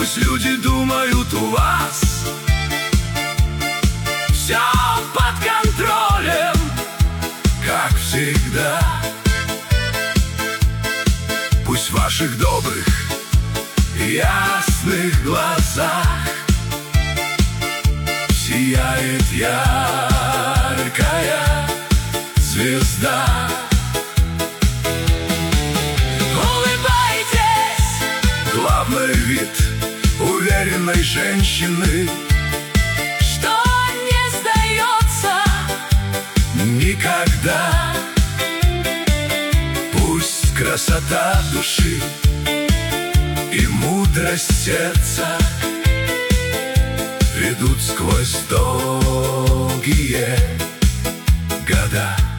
Пусть люди думают, у вас все под контролем, как всегда. Пусть в ваших добрых и ясных глазах сияет яркая звезда. Улыбайтесь! Главный вид уверенной женщины, что не сдается никогда. Пусть красота души и мудрость сердца ведут сквозь долгие года.